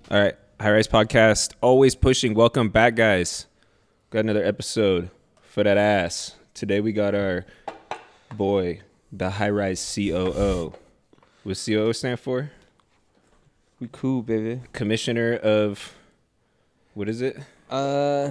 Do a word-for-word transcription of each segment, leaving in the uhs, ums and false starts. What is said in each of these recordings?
All right. High Rise Podcast, always pushing. Welcome back, guys. Got another episode for that ass. Today we got our boy, the High Rise C O O. What C O O stand for? We cool, baby. Commissioner of, what is it? Uh,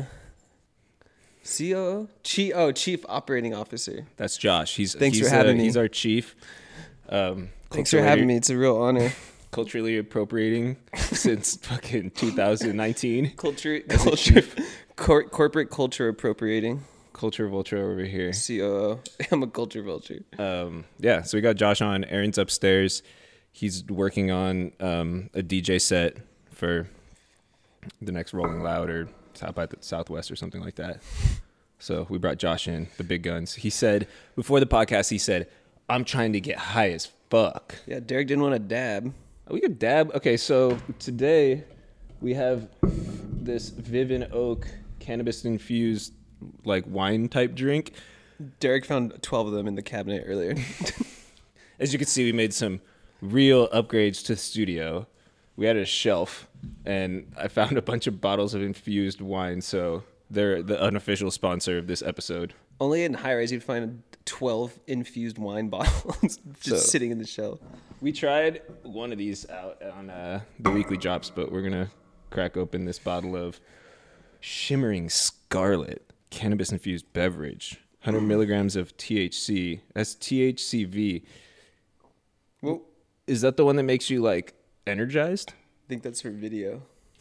C O O? Chief, oh, Chief Operating Officer. That's Josh. He's Thanks he's, for having uh, me. He's our chief. Um, Thanks for having me. It's a real honor. Culturally appropriating since fucking two thousand nineteen. Culture, culture, cor- corporate culture appropriating. Culture vulture over here. C O O. I'm a culture vulture. Um, yeah, so we got Josh on. Aaron's upstairs. He's working on um, a D J set for the next Rolling Loud or South by the Southwest or something like that. So we brought Josh in, the big guns. He said, before the podcast, he said, I'm trying to get high as fuck. Yeah, Derek didn't want to dab. We could dab. Okay, so today we have this Vivin Oak cannabis-infused like wine type drink. Derek found twelve of them in the cabinet earlier. As you can see, we made some real upgrades to the studio. We had a shelf, and I found a bunch of bottles of infused wine, so they're the unofficial sponsor of this episode. Only in High Rise you'd find twelve infused wine bottles just So- sitting in the shelf. We tried one of these out on uh, the weekly drops, but we're going to crack open this bottle of Shimmering Scarlet cannabis-infused beverage. one hundred milligrams of T H C. That's T H C V. Well, Is that the one that makes you, like, energized? I think that's for video.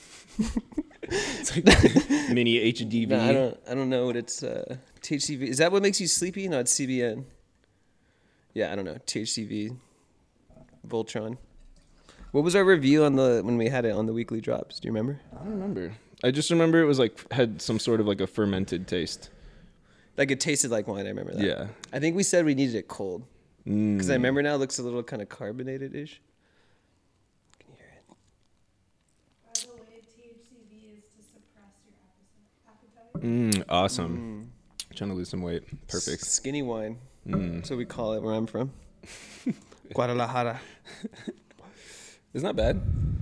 It's like mini H D V. No, I don't. I don't know what it's. Uh, T H C V. Is that what makes you sleepy? No, it's C B N. Yeah, I don't know. T H C V. Voltron. What was our review on the when we had it on the weekly drops? Do you remember? I don't remember. I just remember it was like had some sort of like a fermented taste. Like it tasted like wine. I remember that. Yeah. I think we said we needed it cold because I Mm. remember now it looks a little kind of carbonated ish. Can you hear it? By the way, T H C V is to suppress your appetite. Mm, awesome. Trying to lose some weight. Perfect. S- skinny wine. Mm. That's what we call it where I'm from. Guadalajara. It's not bad.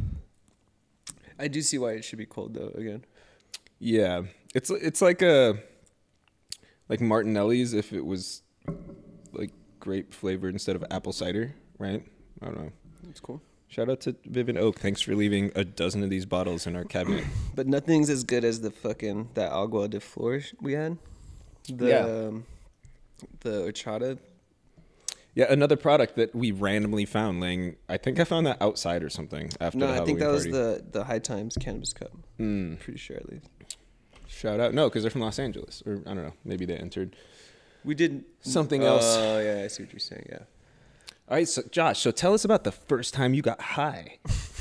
I do see why it should be cold though. Again. Yeah. It's it's like a like Martinelli's if it was like grape flavored instead of apple cider, right? I don't know. It's cool. Shout out to Vivin Oak. Thanks for leaving a dozen of these bottles in our cabinet. But nothing's as good as the fucking that agua de flor we had. The Yeah. um, the horchata. Yeah, another product that we randomly found laying. I think I found that outside or something after No, the I Halloween think that was party. the the High Times cannabis cup. Mm. Pretty sure at least. Shout out. No, because they're from Los Angeles. Or I don't know. Maybe they entered. We did Something else. Oh yeah, I see what you're saying. Yeah. All right, so Josh, so tell us about the first time you got high.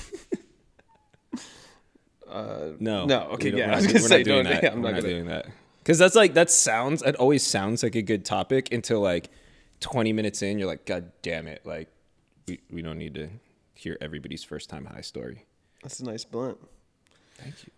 Uh, No. No. we Okay. don't- Yeah. we're I was not- gonna we're say not doing don't. that. Yeah, I'm we're not not gonna. doing that. Because that's like, that sounds, it always sounds like a good topic until like twenty minutes in, you're like, God damn it. Like, we, we don't need to hear everybody's first time high story. That's a nice blunt. Thank you.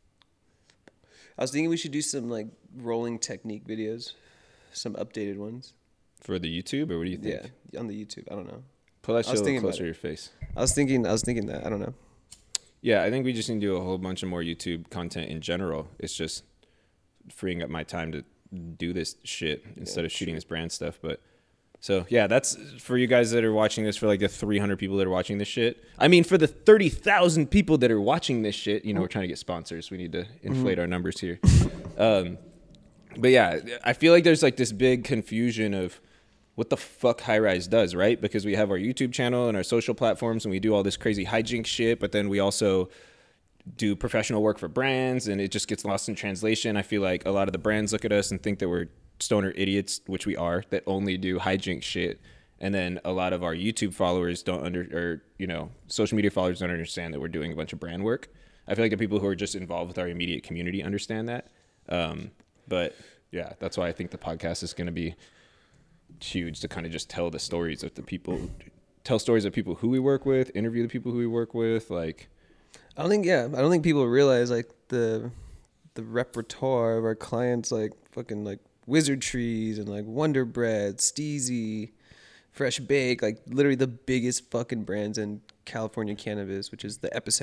I was thinking we should do some like rolling technique videos, some updated ones. For the YouTube, or what do you think? Yeah, on the YouTube. I don't know. Pull that I was shit a little thinking about closer to it. your face. I was thinking. I was thinking that. I don't know. Yeah, I think we just need to do a whole bunch of more YouTube content in general. It's just freeing up my time to do this shit instead of shooting sure. this brand stuff. But so yeah, that's for you guys that are watching this, for like the three hundred people that are watching this shit. I mean, for the thirty thousand people that are watching this shit, you know, we're trying to get sponsors. We need to inflate our numbers here. Um, but yeah, I feel like there's like this big confusion of what the fuck High Rise does, right? Because we have our YouTube channel and our social platforms and we do all this crazy hijinks shit, but then we also do professional work for brands and it just gets lost in translation. I feel like a lot of the brands look at us and think that we're stoner idiots, which we are, that only do hijink shit. And then a lot of our YouTube followers don't under, or, you know, social media followers don't understand that we're doing a bunch of brand work. I feel like the people who are just involved with our immediate community understand that. Um, but yeah, that's why I think the podcast is going to be huge, to kind of just tell the stories of the people, tell stories of people who we work with, interview the people who we work with. Like, I don't think. Yeah, I don't think people realize like the the repertoire of our clients, like fucking like Wizard Trees and like Wonder Bread, Steezy, Fresh Bake, like literally the biggest fucking brands in California cannabis, which is the epicenter of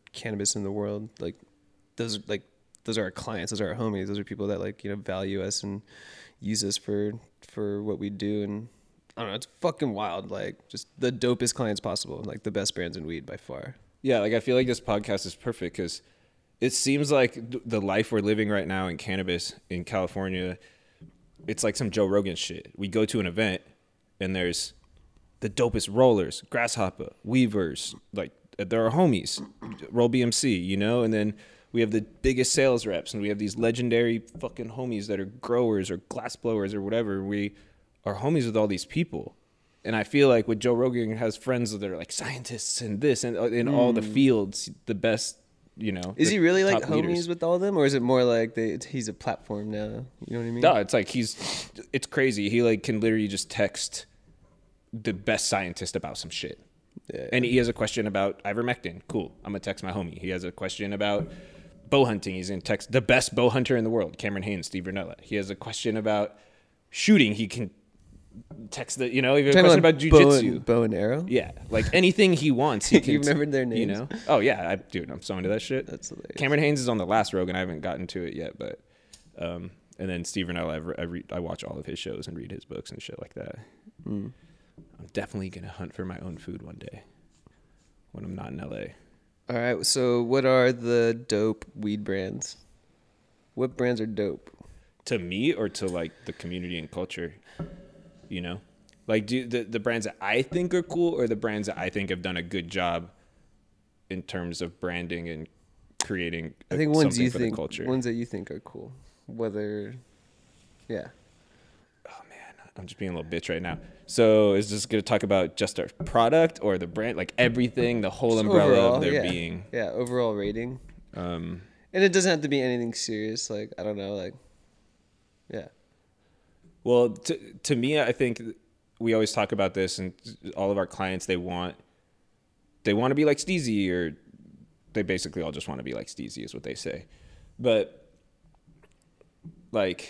cannabis in the world. Like those, like those are our clients. Those are our homies. Those are people that like you know value us and use us for for what we do. And I don't know, it's fucking wild. Like just the dopest clients possible. Like the best brands in weed by far. Yeah, like I feel like this podcast is perfect because it seems like th- the life we're living right now in cannabis in California, it's like some Joe Rogan shit. We go to an event and there's the dopest rollers, Grasshopper, Weavers, like they're our homies, Roll B M C, you know? And then we have the biggest sales reps and we have these legendary fucking homies that are growers or glass blowers or whatever. We are homies with all these people. And I feel like with Joe Rogan has friends that are like scientists and this and in mm. all the fields, the best, you know. Is he really like homies leaders. with all of them, or is it more like they, he's a platform now? You know what I mean? No, it's like he's, it's crazy. He like can literally just text the best scientist about some shit. Yeah. And he has a question about ivermectin. Cool. I'm gonna text my homie. He has a question about bow hunting. He's gonna text the best bow hunter in the world, Cameron Haynes, Steve Ranella. He has a question about shooting. He can text the, you know, he has a question about bow jujitsu. and, bow and arrow? Yeah, like anything he wants. He can, You remembered their names? You know? Oh yeah, I, dude, I'm so into that shit. That's hilarious. Cameron Haynes is on the last Rogan. I haven't gotten to it yet, but um, and then Steve Ranella, I, re- I, re- I watch all of his shows and read his books and shit like that. Mm. I'm definitely gonna hunt for my own food one day when I'm not in L A. All right. So, what are the dope weed brands? What brands are dope? To me or to like the community and culture, you know, like do the the brands that I think are cool or the brands that I think have done a good job in terms of branding and creating. I think ones you for think the culture. ones that you think are cool. Whether, yeah. Oh man, I'm just being a little bitch right now. So is this going to talk about just our product or the brand, like everything, the whole Just umbrella overall, of their yeah. being? Yeah, overall rating. Um, And it doesn't have to be anything serious. Like, I don't know, like, yeah. well, to to me, I think we always talk about this, and all of our clients, they want they want to be like Steezy, or they basically all just want to be like Steezy, is what they say. But like,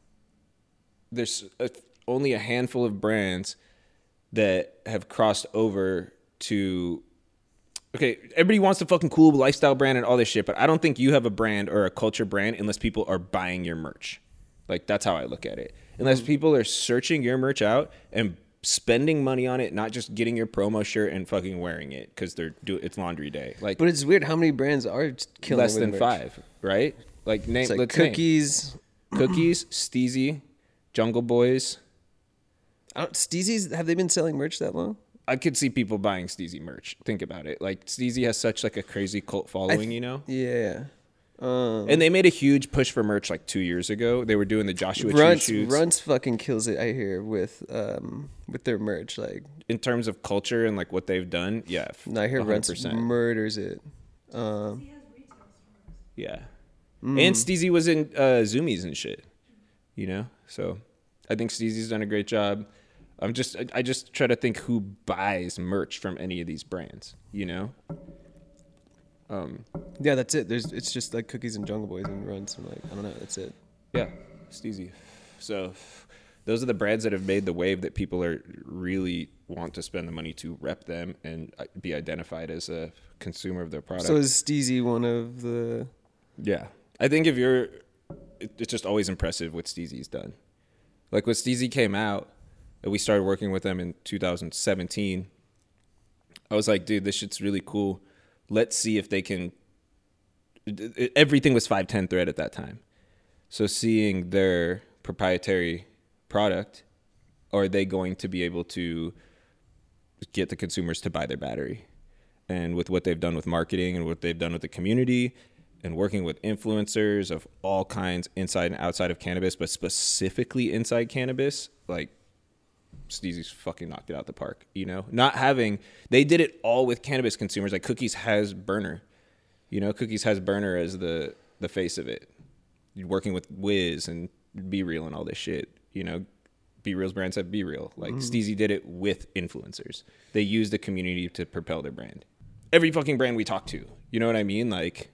there's a, only a handful of brands that have crossed over to. Okay, everybody wants the fucking cool lifestyle brand and all this shit, but I don't think you have a brand or a culture brand unless people are buying your merch. Like, that's how I look at it. Unless people are searching your merch out and spending money on it, not just getting your promo shirt and fucking wearing it because they're do it's laundry day. Like, But it's weird how many brands are killing less with than merch. five, right? Like, name It's like let's name. Cookies. Cookies, Steezy, Jungle Boys. I don't, Steezy's, have they been selling merch that long? I could see people buying Steezy merch. Think about it. Like, Steezy has such like a crazy cult following, you know? Yeah. Um, And they made a huge push for merch like two years ago. They were doing the Joshua Tree Runts, shoots. Runts fucking kills it, I hear, with um with their merch. Like, In terms of culture and like what they've done, yeah. no, I hear one hundred Runts percent. murders it. Um, He has retail stores. Yeah. mm. And Steezy was in uh, Zoomies and shit, you know? So I think Steezy's done a great job. I'm just, I- I just try to think who buys merch from any of these brands, you know? Um, Yeah, that's it. There's it's just like Cookies and Jungle Boys and Runts and like I don't know, that's it. yeah, Steezy. So those are the brands that have made the wave that people are really want to spend the money to rep them and uh, be identified as a consumer of their product. So is Steezy one of the Yeah. I think if you're, it, it's just always impressive what Steezy's done. Like when Steezy came out, and we started working with them in two thousand seventeen, I was like, dude, this shit's really cool. Let's see if they can, it, it, everything was five ten thread at that time. So seeing their proprietary product, are they going to be able to get the consumers to buy their battery? And with what they've done with marketing and what they've done with the community and working with influencers of all kinds inside and outside of cannabis, but specifically inside cannabis, like Steezy's fucking knocked it out the park, you know? Not having, they did it all with cannabis consumers. Like Cookies has Burner, you know? Cookies has Burner as the, the face of it. You're working with Wiz and Be Real and all this shit, you know? Be Real's brands have Be Real. Like mm. Steezy did it with influencers. They used the community to propel their brand. Every fucking brand we talk to, you know what I mean? Like,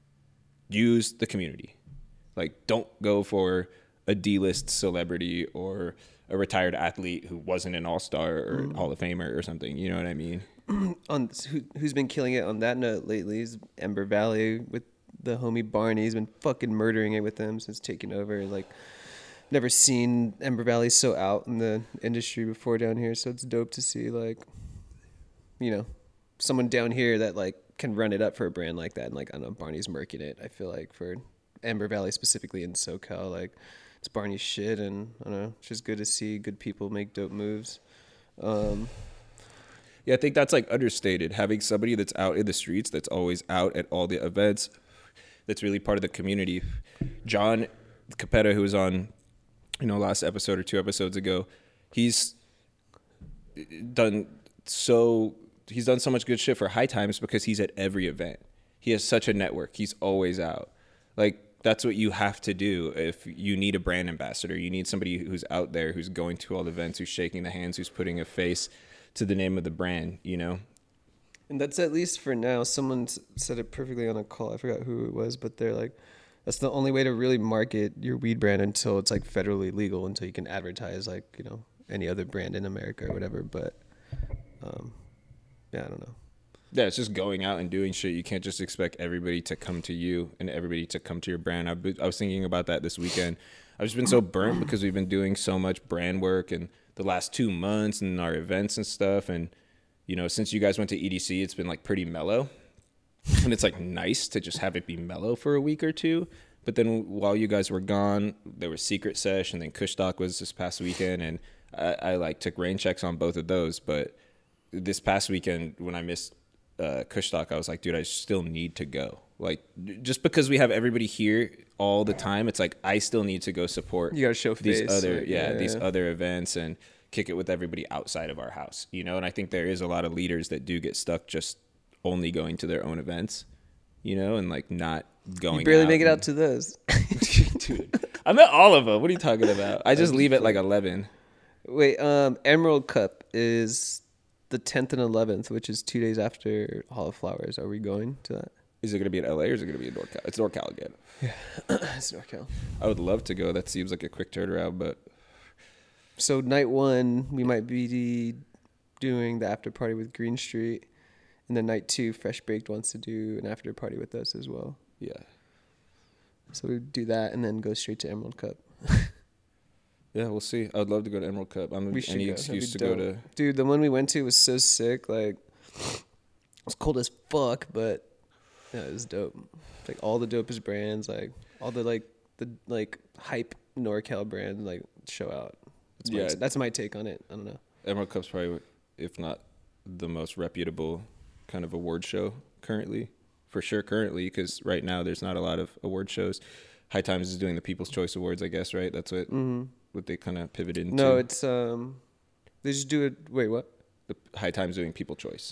use the community. Like, don't go for a D-list celebrity or a retired athlete who wasn't an all-star or mm. Hall of Famer or something. You know what I mean? on who, who's been killing it on that note lately is Ember Valley with the homie Barney. He's been fucking murdering it with them since taking over. Like, never seen Ember Valley so out in the industry before down here, so it's dope to see, like, you know, someone down here that like can run it up for a brand like that. And like, I don't know, Barney's murking it. I feel like for Ember Valley specifically in SoCal, like it's Barney's shit, and I don't know, it's just good to see good people make dope moves. Um, Yeah, I think that's like understated. Having somebody that's out in the streets, that's always out at all the events, that's really part of the community. John Capetta, who was on, you know, last episode or two episodes ago, he's done so he's done so much good shit for High Times because he's at every event. He has such a network. He's always out. Like, that's what you have to do if you need a brand ambassador. You need somebody who's out there, who's going to all the events, who's shaking the hands, who's putting a face to the name of the brand, you know? And that's at least for now. Someone s- said it perfectly on a call. I forgot who it was, but they're like, that's the only way to really market your weed brand until it's like federally legal, until you can advertise like, you know, any other brand in America or whatever. But um, yeah, I don't know. Yeah, it's just going out and doing shit. You can't just expect everybody to come to you and everybody to come to your brand. I, I was thinking about that this weekend. I've just been so burnt because we've been doing so much brand work and the last two months and our events and stuff. And, you know, since you guys went to E D C, it's been like pretty mellow. And it's like nice to just have it be mellow for a week or two. But then while you guys were gone, there was Secret Sesh, and then Kushstock was this past weekend. And I, I like took rain checks on both of those. But this past weekend when I missed uh, Kushstock, I was like, dude, I still need to go. Like, just because we have everybody here all the time, it's like I still need to go support You gotta show these face, other like, yeah, yeah, these yeah. other events and kick it with everybody outside of our house, you know. And I think there is a lot of leaders that do get stuck just only going to their own events, you know, and like not going. You barely out make it and- out to those. Dude, I'm at all of them. What are you talking about? I just leave at like eleven. Wait, um, Emerald Cup is the tenth and eleventh, which is two days after Hall of Flowers. Are we going to that? Is it going to be in L A or is it going to be in NorCal? It's NorCal again. It's NorCal. I would love to go. That seems like a quick turnaround, but So night one, we might be doing the after party with Green Street, and then night two, Fresh Baked wants to do an after party with us as well. yeah. So we do that and then go straight to Emerald Cup. Yeah, we'll see. I would love to go to Emerald Cup. I'm We should any go. excuse to That'd go be to. dope. Dude, the one we went to was so sick. Like, it was cold as fuck, but yeah, it was dope. Like all the dopest brands, like all the like the like hype NorCal brands, like show out. That's my, Yeah. that's my take on it. I don't know. Emerald Cup's probably, if not the most reputable kind of award show currently, for sure currently, because right now there's not a lot of award shows. High Times is doing the People's Choice Awards, I guess, right? That's what Mm-hmm. what they kind of pivoted into. No, it's um, they just do it. Wait, what? the High Times doing People Choice.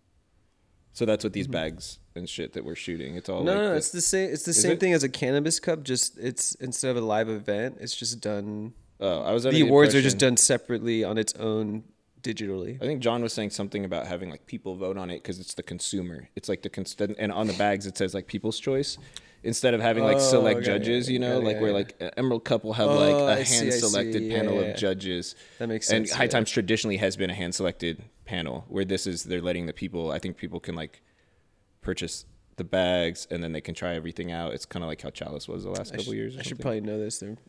So that's what these Mhm. bags and shit that we're shooting. It's all No, like no, no, the- it's the same. It's the Is same it? thing as a cannabis cup. Just it's instead of a live event, it's just done. oh, I was under The awards are just impression- done separately on its own digitally. I think John was saying something about having like people vote on it because it's the consumer. It's like the cons- and on the bags it says like People's Choice instead of having like Oh, select okay, judges. You know, yeah, like yeah, where yeah. like Emerald Cup will have Oh, like I a see, I hand see. selected Yeah, panel yeah, of yeah. judges. That makes And sense. High yeah. Times traditionally has been a hand selected panel where this is they're letting the people. I think people can like purchase the bags and then they can try everything out. It's kind of like how Chalice was the last I couple sh- years. Or I should something. probably know this. They're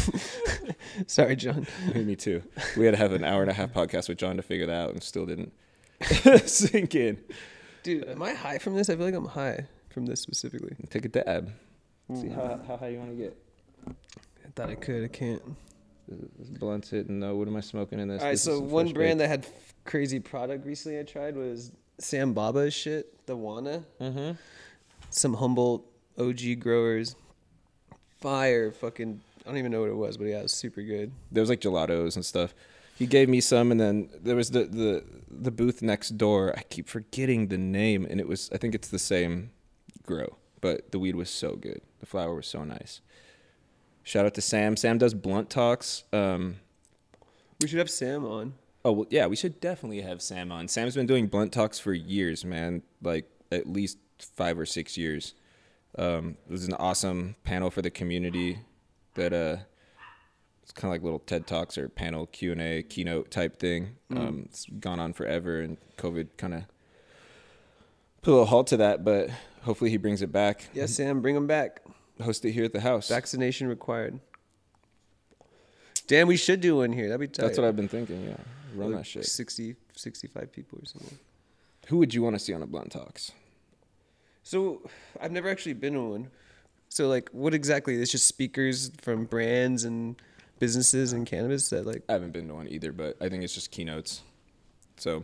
Sorry, John. Me too. We had to have an hour and a half podcast with John to figure that out and still didn't sink in. Dude, am I high from this? I feel like I'm high from this specifically. Take a dab. See how, how high you want to get. I thought I could. I can't. This blunt's hitting. No, what am I smoking in this? All right, This is so some one fresh brand baked. that had f- crazy product recently I tried was Sam Baba's shit, the Wana. Mm-hmm. Some Humboldt O G growers. Fire fucking, I don't even know what it was, but yeah, it was super good. There was like gelatos and stuff. He gave me some, and then there was the, the the booth next door. I keep forgetting the name, and it was I think it's the same grow, but the weed was so good. The flower was so nice. Shout out to Sam. Sam does blunt talks. Um, We should have Sam on. oh well, yeah, we should definitely have Sam on. Sam's been doing blunt talks for years, man. Like at least five or six years. Um, it was an awesome panel for the community that uh, It's kind of like little TED Talks or panel Q and A, keynote type thing. Mm. Um, it's gone on forever, and COVID kind of put a little halt to that, but hopefully he brings it back. Yeah, Sam, bring them back. Host it here at the house. Vaccination required. Damn, we should do one here. That'd be tight. That's what I've been thinking, yeah. Run Like that shit. sixty, sixty-five people or something. Who would you want to see on a Blunt Talks? So I've never actually been to one. So like, what exactly? It's just speakers from brands and businesses and cannabis that like. I haven't been to one either, but I think it's just keynotes. So,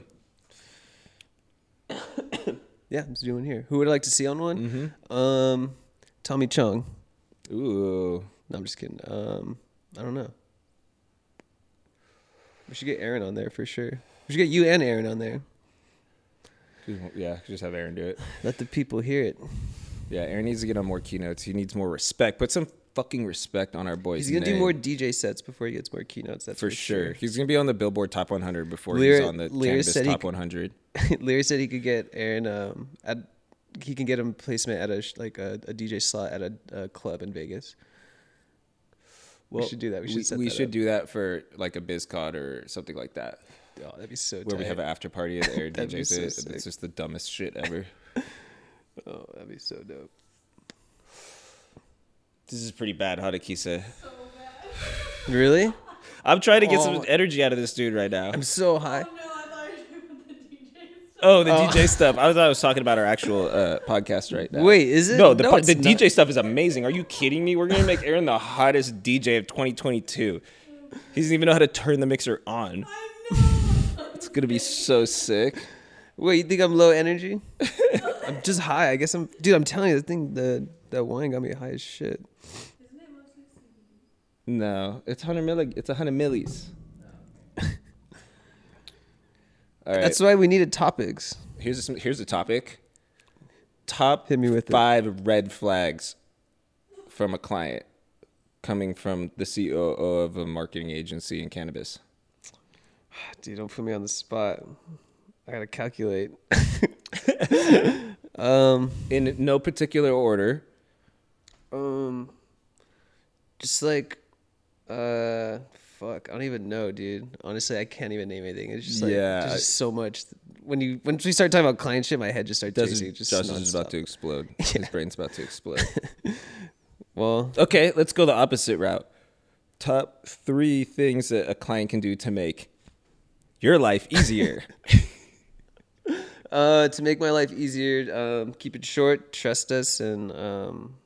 Yeah, I'm just doing here. Who would I like to see on one? mm-hmm. Um, Tommy Chung. Ooh. No, I'm just kidding. Um, I don't know. We should get Aaron on there for sure. We should get you and Aaron on there. Yeah, just have Aaron do it. Let the people hear it. Yeah, Aaron needs to get on more keynotes. He needs more respect. Put some fucking respect on our boys. He's gonna do more D J sets before he gets more keynotes. That's for, for, sure. He's gonna be on the Billboard Top one hundred before Lear- he's on the Lear Cannabis said he Top c- one hundred. Leary said he could get Aaron. Um, at he can get him placement at a sh- like a, a D J slot at a, a club in Vegas. we should do that. We should. We, set we that should up. do that for like a BizCon or something like that, Oh, that'd be so. where we tight. have an after party at Air That'd D be Js. so it. sick. It's just the dumbest shit ever. Oh, that'd be so dope. This is pretty bad, Hadakisa. So bad. Really? I'm trying to get Oh. some energy out of this dude right now. I'm so high. Oh no, I thought you were doing the D J stuff. Oh, the Oh. D J stuff. I thought I was talking about our actual uh, podcast right now. Wait, is it? No, the, No, par- it's the not. D J stuff is amazing. Are you kidding me? We're going to make Aaron the hottest D J of twenty twenty-two. He doesn't even know how to turn the mixer on. I know. It's going to be so sick. Wait, you think I'm low energy? I'm just high. I guess I'm. Dude, I'm telling you, the thing, the that wine got me high as shit. Isn't it mostly C B D? No, it's one hundred milli. It's one hundred millis. All right. That's why we needed topics. Here's a, here's a topic. Top Hit me with it. five red flags from a client coming from the C O O of a marketing agency in cannabis. Dude, don't put me on the spot. I gotta calculate. um, In no particular order. um, just like, uh, fuck, I don't even know, dude. Honestly, I can't even name anything. It's just like, Yeah, there's I- just so much. When you when we start talking about client shit, my head just starts Josh racing. is, Just Josh is about nonstop. to explode. His brain's about to explode. Well, Okay, let's go the opposite route. Top three things that a client can do to make your life easier. uh, to make my life easier, um, keep it short, trust us, and um,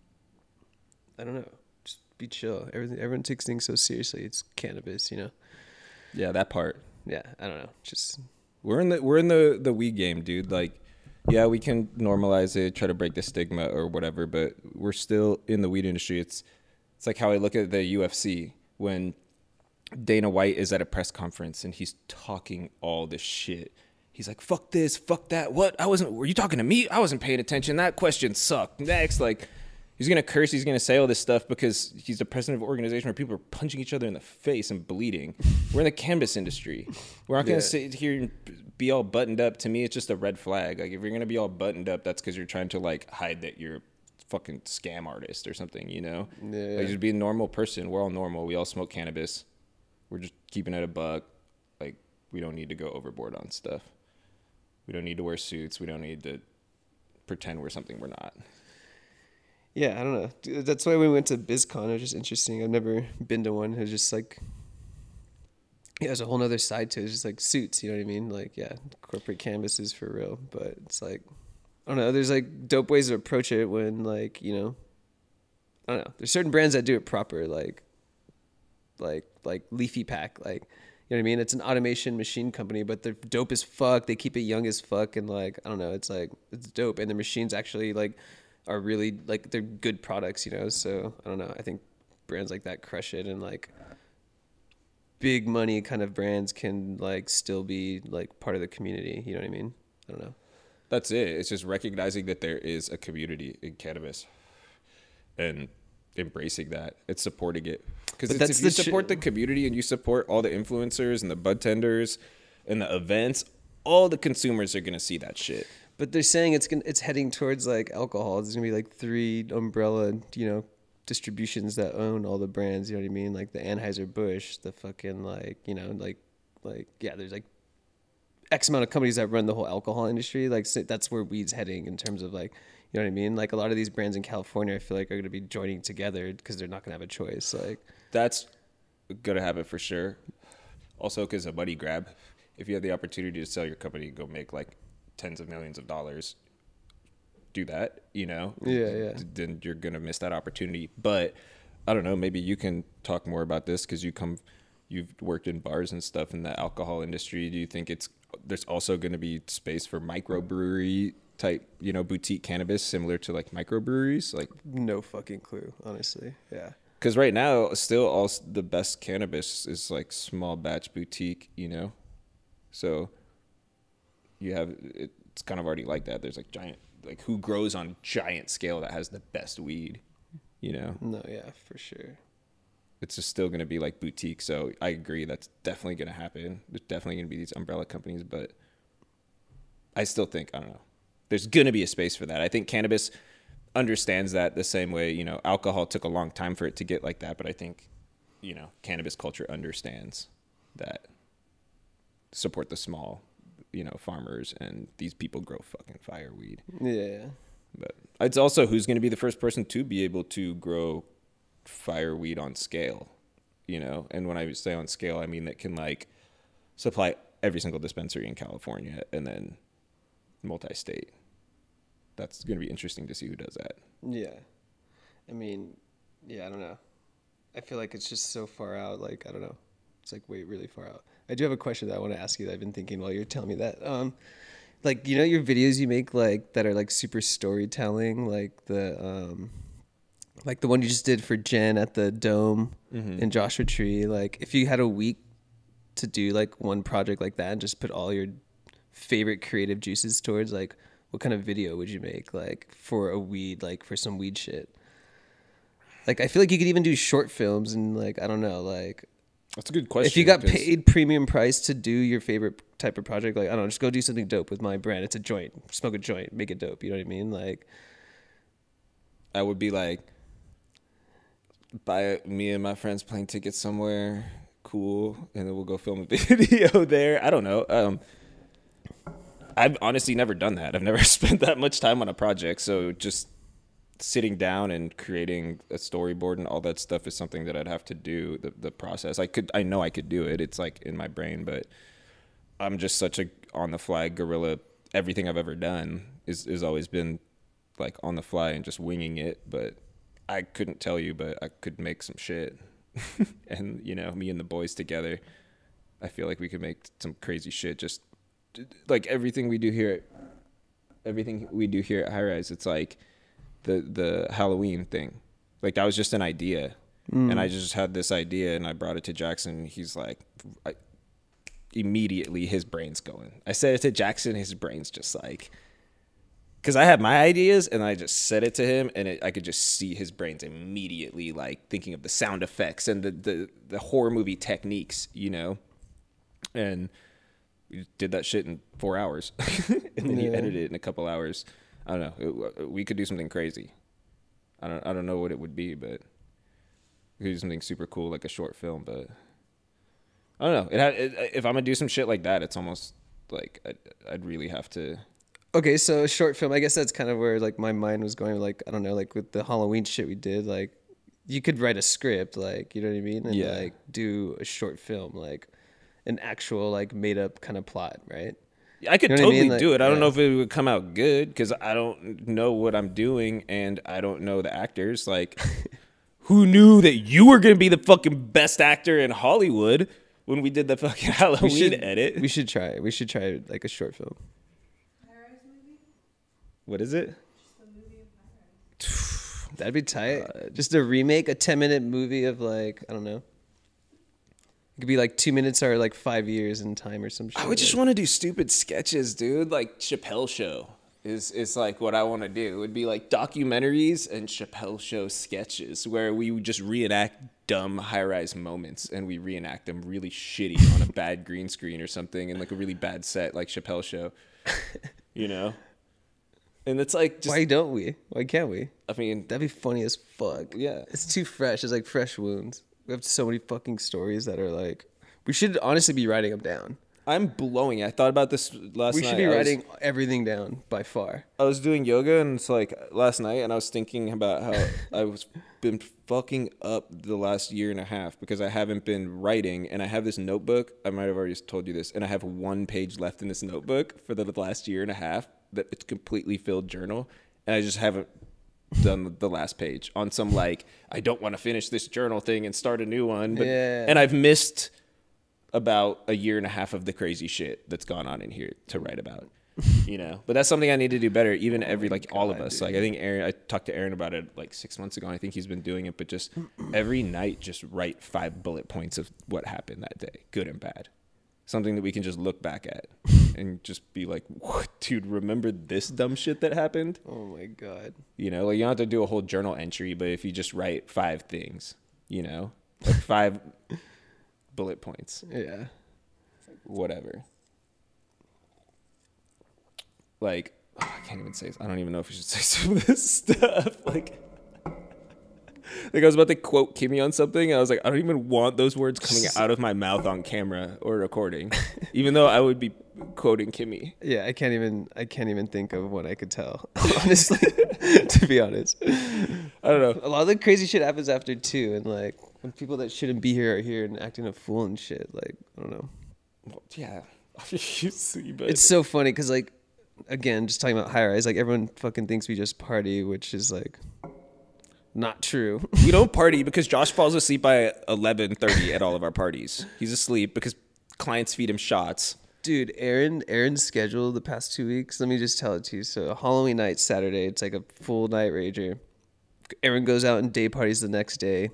I don't know, just be chill. Everything, everyone takes things so seriously. It's cannabis, you know. Yeah, that part. Yeah, I don't know. Just We're in the we're in the the weed game, dude. Like, yeah, we can normalize it, try to break the stigma or whatever, but we're still in the weed industry. It's it's like how I look at the U F C when Dana White is at a press conference and he's talking all this shit. He's like, "Fuck this, fuck that. What? I wasn't. Were you talking to me? I wasn't paying attention. That question sucked." Next, like. He's going to curse. He's going to say all this stuff because he's the president of an organization where people are punching each other in the face and bleeding. We're in the cannabis industry. We're not going Yeah. to sit here and be all buttoned up. To me, it's just a red flag. Like, if you're going to be all buttoned up, that's because you're trying to, like, hide that you're a fucking scam artist or something, you know? Yeah. Like, just be a normal person. We're all normal. We all smoke cannabis. We're just keeping it a buck. Like, we don't need to go overboard on stuff. We don't need to wear suits. We don't need to pretend we're something we're not. yeah, I don't know. Dude, that's why we went to BizCon. It was just interesting. I've never been to one. It was just like, yeah, there's a whole nother side to it. It's just like suits, you know what I mean? Like, yeah, corporate canvas is for real, but it's like, I don't know. There's like dope ways to approach it when like, you know, I don't know. There's certain brands that do it proper, like, like, like Leafy Pack, like, you know what I mean? It's an automation machine company, but they're dope as fuck. They keep it young as fuck, and like, I don't know. It's like it's dope, and the machines actually like are really like they're good products, you know. So I don't know. I think brands like that crush it, and like big money kind of brands can like still be like part of the community. You know what I mean? I don't know. That's it. It's just recognizing that there is a community in cannabis and embracing that. It's supporting it. Because But if that's you the chi- support the community and you support all the influencers and the bud tenders and the events, all the consumers are going to see that shit. But they're saying it's gonna, it's heading towards like alcohol. There's gonna be like three umbrella, you know, distributions that own all the brands. You know what I mean? Like the Anheuser-Busch, the fucking like you know like like yeah. There's like X amount of companies that run the whole alcohol industry. Like so that's where weed's heading in terms of like you know what I mean? Like a lot of these brands in California, I feel like are going to be joining together because they're not going to have a choice. Like That's gonna happen for sure. Also, because a money grab. If you have the opportunity to sell your company, go make like tens of millions of dollars. Do that, you know. Yeah, yeah. Then you're gonna miss that opportunity. But I don't know. Maybe you can talk more about this because you come, you've worked in bars and stuff in the alcohol industry. Do you think it's there's also going to be space for microbrewery type, you know, boutique cannabis similar to like microbreweries, like? no fucking clue, honestly. Yeah. Because right now, still all s- the best cannabis is like small batch boutique, you know. So you have it's kind of already like that. There's like giant, like who grows on giant scale that has the best weed, you know. No, yeah, for sure. It's just still going to be like boutique. So I agree, that's definitely going to happen. There's definitely going to be these umbrella companies, but I still think I don't know. There's going to be a space for that. I think cannabis understands that the same way, you know, alcohol took a long time for it to get like that, but I think, you know, cannabis culture understands that. Support the small, you know, farmers, and these people grow fucking fire weed. Yeah. But it's also who's going to be the first person to be able to grow fire weed on scale, you know? And when I say on scale, I mean that can like supply every single dispensary in California and then multi-state. That's going to be interesting to see who does that. Yeah. I mean, yeah, I don't know. I feel like it's just so far out. Like, I don't know. It's like way really far out. I do have a question that I want to ask you that I've been thinking while you're telling me that. Um, like, you know, your videos you make like that are like super storytelling, like the, um, like the one you just did for Jen at the Dome Mm-hmm. in Joshua Tree. Like, if you had a week to do like one project like that and just put all your favorite creative juices towards, like, what kind of video would you make, like, for a weed, like, for some weed shit? Like, I feel like you could even do short films and, like, I don't know, like, That's a good question. if you got 'cause paid premium price to do your favorite type of project, like, I don't know, just go do something dope with my brand. It's a joint. Smoke a joint. Make it dope. You know what I mean? Like, I would be like, buy me and my friends plane tickets somewhere cool, and then we'll go film a video there. I don't know. Um, I've honestly never done that. I've never spent that much time on a project. So just sitting down and creating a storyboard and all that stuff is something that I'd have to do. The the process. I could. I know I could do it. It's like in my brain, but I'm just such a on the fly guerrilla. Everything I've ever done is is always been like on the fly and just winging it. But I couldn't tell you, but I could make some shit. And you know, me and the boys together, I feel like we could make some crazy shit. Just like everything we do here, everything we do here at High Rise, it's like the the Halloween thing. Like that was just an idea, mm. and I just had this idea, and I brought it to Jackson. He's like, I, immediately his brain's going. I said it to Jackson, his brain's just like, because I had my ideas, and I just said it to him, and it, I could just see his brain's immediately like thinking of the sound effects and the the, the horror movie techniques, you know, and. We did that shit in four hours, and then he Yeah. edited it in a couple hours. I don't know. It, we could do something crazy. I don't. I don't know what it would be, but we could do something super cool, like a short film. But I don't know. It, had, it if I'm gonna do some shit like that, it's almost like I'd, I'd really have to. Okay, so a short film. I guess that's kind of where like my mind was going. Like, I don't know, like with the Halloween shit we did, like you could write a script, like, you know what I mean, and Yeah. like do a short film, like an actual like made up kind of plot, right? I could You know what I totally mean? Like, do it. I don't yeah. know if it would come out good because I don't know what I'm doing and I don't know the actors. Like, who knew that you were gonna be the fucking best actor in Hollywood when we did the fucking Halloween We should edit? We should try it. We should try like a short film. High-rise movie? What is it? Just a movie of high-rise. That'd be tight. Just a remake, a ten minute movie of like, I don't know. It could be like two minutes or like five years in time or some shit. I would just like- want to do stupid sketches, dude. Like Chappelle Show is is like what I want to do. It would be like documentaries and Chappelle Show sketches where we would just reenact dumb high-rise moments and we reenact them really shitty on a bad green screen or something and like a really bad set like Chappelle Show. You know? And it's like, just, Why don't we? Why can't we? I mean, That'd be funny as fuck. yeah. It's too fresh. It's like fresh wounds. We have so many fucking stories that are like, we should honestly be writing them down. I'm blowing. I thought about this last We night. should be I was- writing everything down by far. I was doing yoga and it's like last night, and I was thinking about how I was been fucking up the last year and a half because I haven't been writing, and I have this notebook. I might have already told you this, and I have one page left in this notebook for the last year and a half that it's completely filled journal, and I just haven't done the last page on some like I don't want to finish this journal thing and start a new one, but Yeah. and I've missed about a year and a half of the crazy shit that's gone on in here to write about, you know. But that's something I need to do better. Even every like all of us. Like I think Aaron, I talked to Aaron about it like six months ago. And I think he's been doing it, but just every night, just write five bullet points of what happened that day, good and bad. Something that we can just look back at and just be like, what, dude, remember this dumb shit that happened? Oh my God. You know, like you don't have to do a whole journal entry, but if you just write five things, you know, like five bullet points, Yeah. whatever. Like, oh, I can't even say this. I don't even know if we should say some of this stuff. Like, like I was about to quote Kimmy on something. And I was like, I don't even want those words coming out of my mouth on camera or recording, even though I would be quoting Kimmy. Yeah, I can't even I can't even think of what I could tell, honestly, to be honest. I don't know. A lot of the crazy shit happens after too, and like when people that shouldn't be here are here and acting a fool and shit. Like, I don't know. Well, yeah, obviously, but It's so funny because like, again, just talking about high rise, like everyone fucking thinks we just party, which is like not true. we don't party because Josh falls asleep by eleven thirty at all of our parties. He's asleep because clients feed him shots. Dude, Aaron, Aaron's schedule the past two weeks, let me just tell it to you. So Halloween night, Saturday, it's like a full night rager. Aaron goes out and day parties the next day.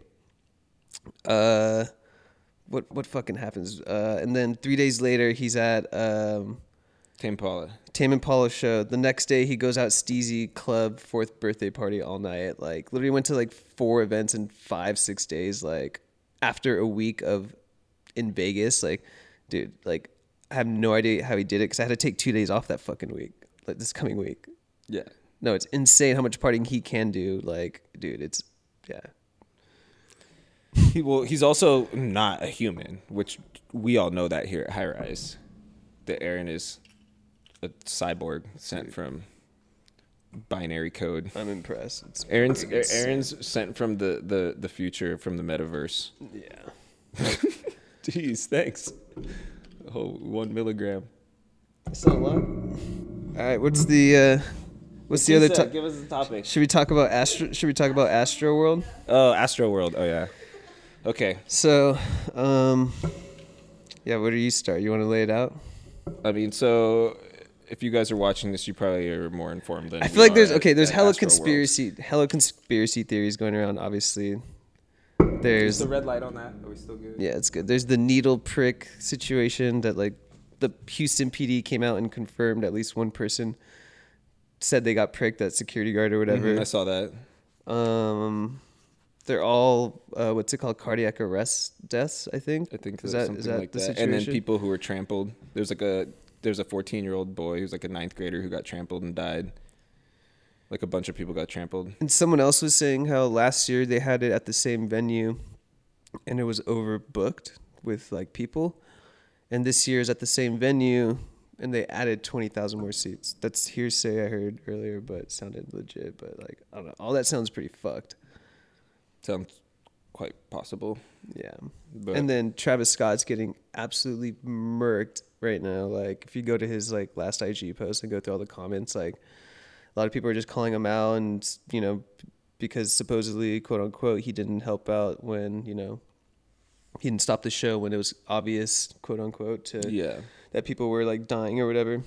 Uh, what what fucking happens? Uh, and then three days later, he's at um, Tame Paula. Tame Impala show. The next day, he goes out Steezy Club fourth birthday party all night. Like literally went to like four events in five six days. Like after a week of in Vegas, like dude, like I have no idea how he did it because I had to take two days off that fucking week, like this coming week. Yeah. No, it's insane how much partying he can do. Like, dude, it's yeah. He, well, he's also not a human, which we all know that here at High Rise. That Aaron is a cyborg sent from binary code. I'm impressed. It's Aaron's fucking insane. Aaron's sent from the, the, the future, from the metaverse. Yeah. Jeez, thanks. A whole one milligram. It's not a lot. All right, what's the uh, what's the other topic? Give us the topic. Should we talk about Astro? Should we talk about Astro World? Oh, Astro World. Oh yeah. Okay. So, um, yeah, where do you start? You want to lay it out? I mean, so if you guys are watching this, you probably are more informed than I we feel like are there's at- okay. There's at hella Astro World. conspiracy, hella conspiracy theories going around. Obviously, Is there's the red light on that? Are we still good? yeah, it's good. There's the needle prick situation that like the Houston P D came out and confirmed at least one person said they got pricked, that security guard or whatever. Mhm, I saw that. Um, they're all uh, what's it called? Cardiac arrest deaths, I think. I think is that's that something is that like the that. situation? And then people who were trampled. There's like a there's a fourteen year old boy who's like a ninth grader who got trampled and died. Like a bunch of people got trampled. And someone else was saying how last year they had it at the same venue, and it was overbooked with like people, and this year is at the same venue, and they added twenty thousand more seats. That's hearsay I heard earlier, but it sounded legit. But like I don't know, all that sounds pretty fucked. Sounds quite possible. Yeah. But And then Travis Scott's getting absolutely murked right now. Like if you go to his like last I G post and go through all the comments, like a lot of people are just calling him out, and you know, because supposedly, quote unquote, he didn't help out when, you know, he didn't stop the show when it was obvious, quote unquote, to yeah. that people were like dying or whatever.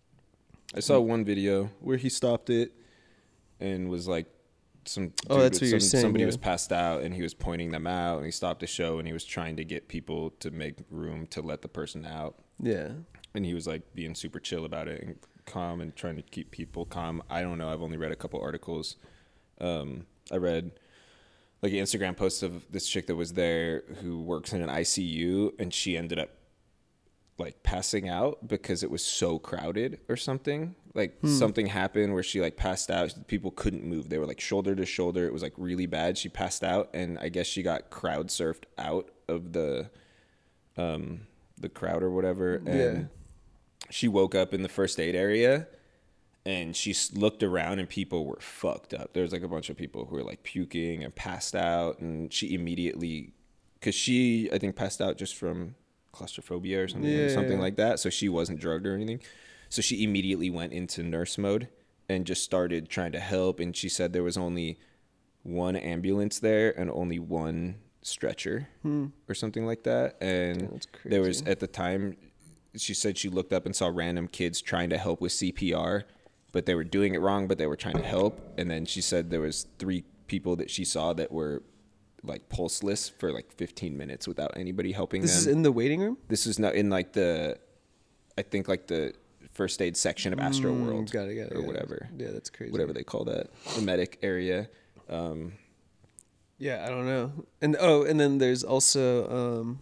I saw one video where he stopped it and was like some Oh, that's what you're some- saying, somebody yeah. was passed out and he was pointing them out, and he stopped the show and he was trying to get people to make room to let the person out. Yeah. And he was like being super chill about it and calm and trying to keep people calm. I don't know. I've only read a couple articles. Um, I read like an Instagram post of this chick that was there who works in an I C U, and she ended up like passing out because it was so crowded or something. Like something happened where she like passed out. People couldn't move. They were like shoulder to shoulder. It was like really bad. She passed out, and I guess she got crowd surfed out of the, um, the crowd or whatever. And Yeah. she woke up in the first aid area, and she s- looked around, and people were fucked up. There was like a bunch of people who were like puking and passed out, and she immediately, because she I think passed out just from claustrophobia or something, Yeah, something yeah. like that. So she wasn't drugged or anything. So she immediately went into nurse mode and just started trying to help. And she said there was only one ambulance there and only one stretcher Hmm. or something like that. And Damn, that's there was, crazy. at the time, she said she looked up and saw random kids trying to help with C P R, but they were doing it wrong, but they were trying to help. And then she said there was three people that she saw that were like pulseless for like fifteen minutes without anybody helping This them. is in the waiting room. This is not in like the, I think like the first aid section of Astro Mm, World got it, got it, or got it. whatever, Yeah, that's crazy. whatever they call that, the medic area. Um, Yeah, I don't know. And oh, and then there's also um,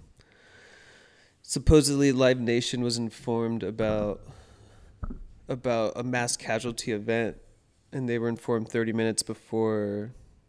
supposedly Live Nation was informed about about a mass casualty event, and they were informed thirty minutes before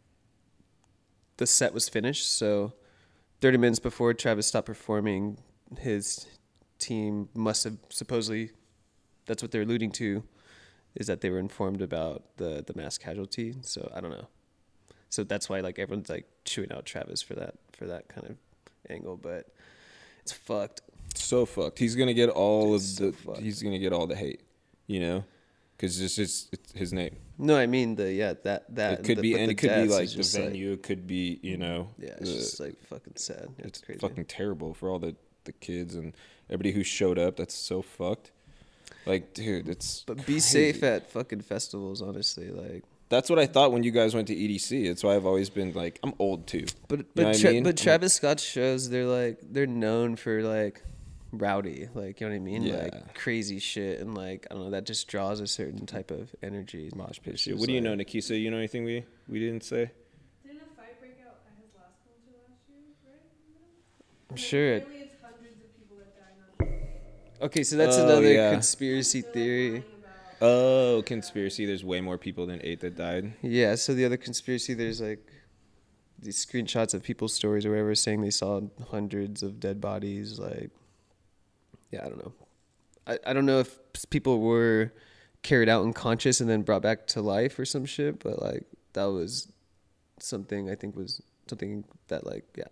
the set was finished. So thirty minutes before Travis stopped performing, his team must have supposedly, that's what they're alluding to, is that they were informed about the the mass casualty. So I don't know. So that's why like everyone's like chewing out Travis for that for that kind of angle, but it's fucked. so fucked. He's gonna get all Dude, of so the. fucked. He's gonna get all the hate, you know, because it's just it's his name. No, I mean the yeah that that It could the, be, but and the it could be deaths like is the just, like- venue. It could be, you know, yeah, it's the- just like fucking sad. Yeah, it's it's crazy. fucking terrible for all the the kids and everybody who showed up. That's so fucked. Like, dude, it's. But be crazy. safe at fucking festivals, honestly. Like, That's what I thought when you guys went to E D C. It's why I've always been like, I'm old too. but You but know what I Tra- mean? but I'm- Travis Scott's shows, they're like they're known for like rowdy, like you know what I mean, Yeah. like crazy shit, and like I don't know, that just draws a certain type of energy. Mosh pit It's shit. just What do you know, like- Nikisa? You know anything we we didn't say? Didn't a fight break out at his last concert last year, right? I'm And sure it- Apparently it's hundreds of people that died, not Okay, so that's Oh, another yeah. conspiracy They're, like, theory. lying about- Oh, conspiracy. There's way more people than eight that died. Yeah, so the other conspiracy, there's like these screenshots of people's stories or whatever saying they saw hundreds of dead bodies. Like, yeah, I don't know. I, I don't know if people were carried out unconscious and then brought back to life or some shit, but like that was something I think was something that like, yeah,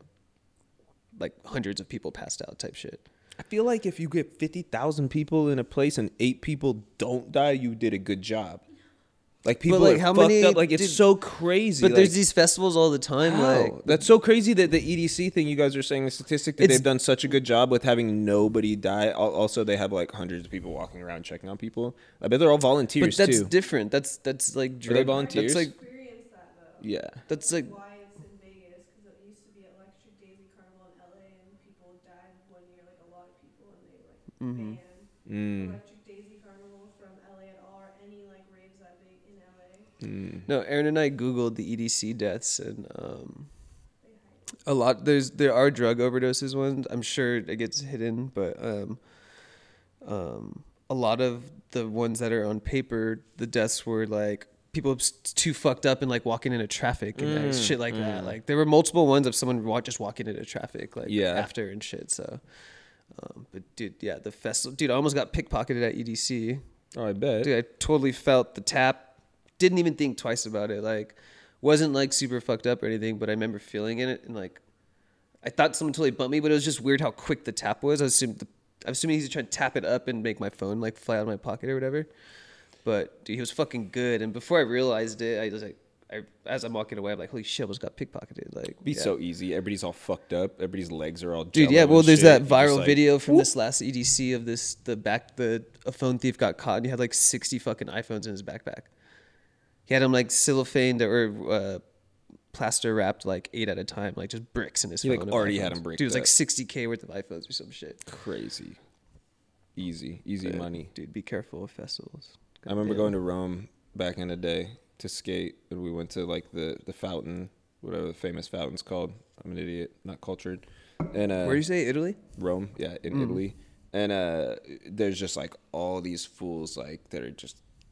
like hundreds of people passed out type shit. I feel like if you get fifty thousand people in a place and eight people don't die, you did a good job. Like people like, are how fucked many up. Like it's did- so crazy. But there's like, these festivals all the time. how? Like, That's so crazy that the E D C thing you guys are saying, the statistic that It's- they've done such a good job with having nobody die. Al- Also, they have like hundreds of people walking around checking on people. I bet they're all but volunteers that's too. different. That's that's like they drug- volunteers? That's like Experience that though. Yeah. that's like Why it's in Vegas, because it used to be Electric Daisy Carnival in L A, and people died one year, like a lot of people, and they like Mhm. banned Mm. Electric Daisy Carnival from L A at all, or any like raves that big in L A. Mm. no. Aaron and I googled the E D C deaths, and um, They hide. a lot. There's there are drug overdoses ones. I'm sure it gets hidden, but um, um, a lot of the ones that are on paper, the deaths were like people s- too fucked up and like walking into traffic and like, Mm, shit like that. mm. Like there were multiple ones of someone wa- just walking into traffic like Yeah. after and shit. So, um, but dude, yeah, the festival, dude, I almost got pickpocketed at E D C. Oh, I bet. Dude, I totally felt the tap. Didn't even think twice about it. Like, wasn't like super fucked up or anything, but I remember feeling in it and like, I thought someone totally bumped me, but it was just weird how quick the tap was. I assumed, the, I was assuming he's trying to tap it up and make my phone like fly out of my pocket or whatever. But dude, he was fucking good. And before I realized it, I was like, I, as I'm walking away, I'm like, holy shit, I almost got pickpocketed. Like, Be yeah. so easy. Everybody's all fucked up. Everybody's legs are all. Dude, jello yeah. Well, and there's shit. that You're just viral like, video from whoop. this last E D C of this the back the a phone thief got caught and he had like sixty fucking iPhones in his backpack. He had them like cellophaned or uh, plaster wrapped like eight at a time, like just bricks in his He, phone. like, of already had iPhones. them bricked Dude, it was like up. sixty K worth of iPhones or some shit. Crazy. Easy, easy But, money. Dude, be careful with festivals. I remember Goddamn. going to Rome back in the day to skate, and we went to like the the fountain, whatever the famous fountain's called. I'm an idiot, not cultured. And uh, Where do you say Italy? Rome, yeah, in Mm. Italy. And uh, there's just like all these fools like that are just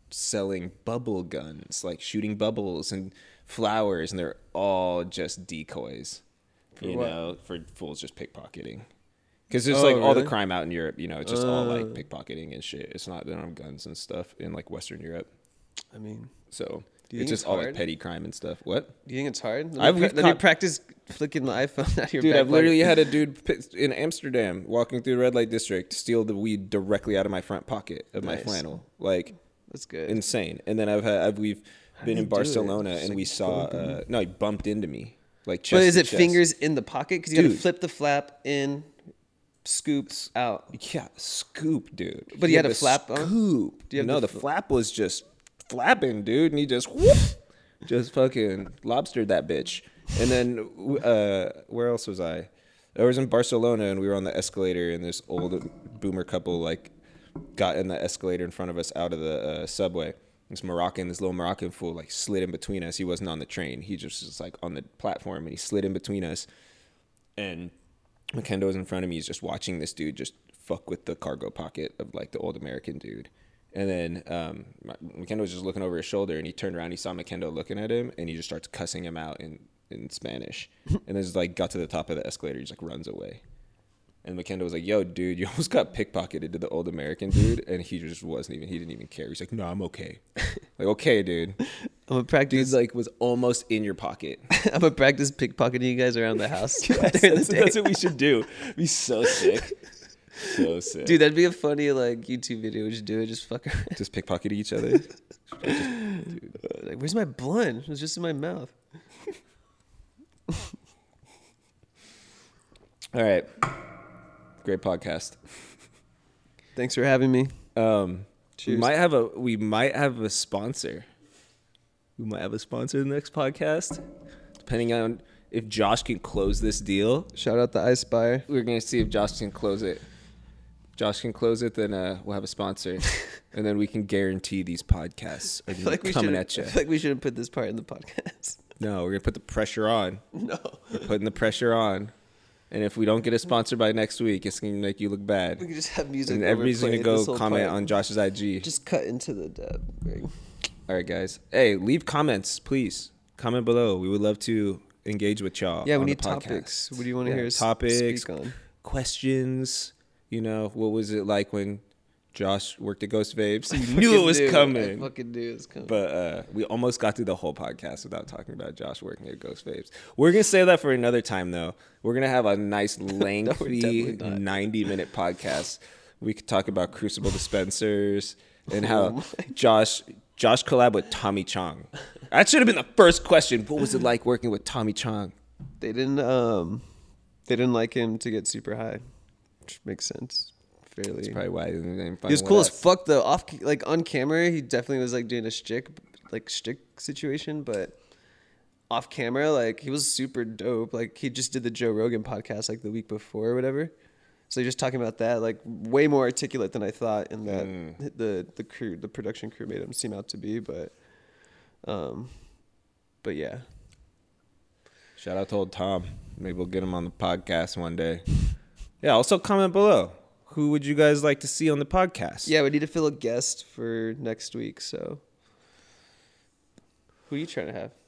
selling bubble guns, like shooting bubbles and flowers, and they're all just decoys. For you what? know, for fools just pickpocketing. Because there's Oh, like all the really? crime out in Europe, you know, it's just all like Uh. pickpocketing and shit. It's not they don't have guns and stuff in like Western Europe. I mean, So Do you it's think just it's all like hard? petty crime and stuff. What? do you think it's hard? Let I've- me, we've pra- let me caught- practice flicking the iPhone out of your Dude, back I've literally pocket. had a dude pi- in Amsterdam walking through the red light district steal the weed directly out of my front pocket of my Nice. flannel. Like That's good. insane. And then I've had I've, we've How been do in you do it? Barcelona Just, and like, we saw bump him? uh, no, he bumped into me like chest but is to it chest. fingers in the pocket? Because you got to Dude. flip the flap in, scoop out. Yeah, scoop, dude. But He you had a the flap on? Scoop. Do you have no, the the, fl- flap was just flapping, dude, and he just whoop, just fucking lobstered that bitch. And then uh, where else was I? I was in Barcelona, and we were on the escalator, and this old boomer couple like got in the escalator in front of us out of the uh, subway. This Moroccan, this little Moroccan fool, like slid in between us. He wasn't on the train. He just was like on the platform, and he slid in between us. And Makendo was in front of me. He's just watching this dude just fuck with the cargo pocket of like the old American dude. And then um, Makendo was just looking over his shoulder, and he turned around. He saw Makendo looking at him, and he just starts cussing him out in, in Spanish. And then just like got to the top of the escalator. He just like runs away. And Makendo was like, "Yo, dude, you almost got pickpocketed to the old American dude," and he just wasn't even. He didn't even care. He's like, "No, I'm okay." Like, okay, dude. I'm gonna practice. Dude's like was almost in your pocket. I'm gonna practice pickpocketing you guys around the house Yes, during the that's, day. that's what we should do. Be so sick. So sick. Dude, that'd be a funny like YouTube video. We should do it. Just fuck around. Just pickpocketing each other. Like, where's my blunt? It was just in my mouth. All right. Great podcast. Thanks for having me. Um, we Cheers. might have a we might have a sponsor. We might have a sponsor in the next podcast, depending on if Josh can close this deal. Shout out the Ice Buyer. We're gonna see if Josh can close it. If Josh can close it, then uh, we'll have a sponsor, and then we can guarantee these podcasts are I feel like we coming should. at you. I feel like we shouldn't put this part in the podcast. No, we're gonna put the pressure on. No. We're putting the pressure on, and if we don't get a sponsor by next week, it's gonna make you look We bad. could just have music. And everybody's gonna overplayed go this whole comment part. on Josh's I G. Just cut into the dub. Right? All right, guys. Hey, leave comments, please. Comment below. We would love to engage with y'all. Yeah, we on the need podcast. topics. What do you want to Yeah, hear us topics, speak on? questions. You know, what was it like when Josh worked at Ghost Vapes? You Fucking knew it was knew. I coming. fucking knew it was coming. But uh, we almost got through the whole podcast without talking about Josh working at Ghost Vapes. We're gonna save that for another time, though. We're gonna have a nice lengthy definitely not. ninety minute podcast. We could talk about Crucible dispensers and Oh how my- Josh Josh collab with Tommy Chong. That should have been the first question. What was it like working with Tommy Chong? They didn't. Um, they didn't like him to get super high, which makes sense. Fairly. That's probably why he didn't He was cool as fuck though. Off like on camera, he definitely was like doing a shtick, like shtick situation. But off camera, like he was super dope. Like he just did the Joe Rogan podcast like the week before or whatever. So just talking about that, like way more articulate than I thought, and that Mm. the the crew, the production crew made him seem out to be. But, um, but yeah, Shout out to old Tom. Maybe we'll get him on the podcast one day. Yeah. Also comment below. Who would you guys like to see on the podcast? yeah, we need to fill a guest for next week. So, who are you trying to have?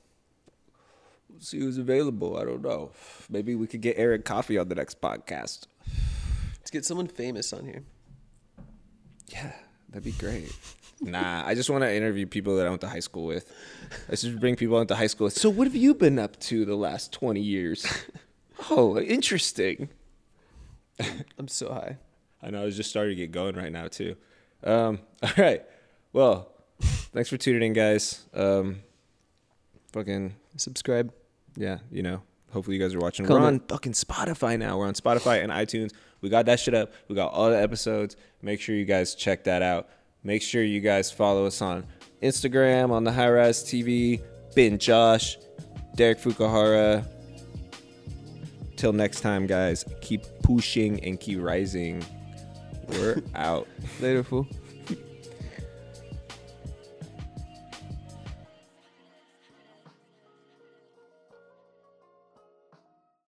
See who's available. I don't know. Maybe we could get Eric Coffey on the next podcast. Let's get someone famous on here. Yeah, that'd be great. Nah, I just want to interview people that I went to high school with. I just bring people I went to high school with. So what have you been up to the last twenty years? Oh, interesting. I'm so high. I know I was just starting to get going right now too. Um, all right. Well, thanks for tuning in, guys. Um, fucking Subscribe. yeah, you know. Hopefully you guys are watching. Comment. We're on fucking Spotify now. We're on Spotify and iTunes. We got that shit up. We got all the episodes. Make sure you guys check that out. Make sure you guys follow us on Instagram, on the High Rise T V. Been Josh, Derek Fukuhara. Till next time, guys. Keep pushing and keep rising. We're out. Later, fool.